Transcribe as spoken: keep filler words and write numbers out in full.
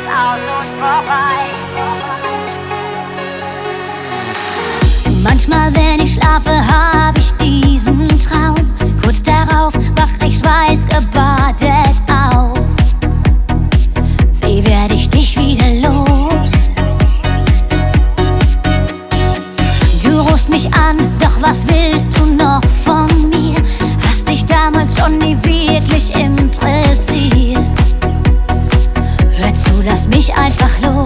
aus und vorbei. Manchmal, wenn ich schlafe, hab ich diesen Traum. Kurz darauf wach ich schweißgebadet auf. Wie werd ich dich wieder los? Du rufst mich an, doch was willst du noch von mir? Hast dich damals schon nie wirklich interessiert. Hör zu, lass mich einfach los.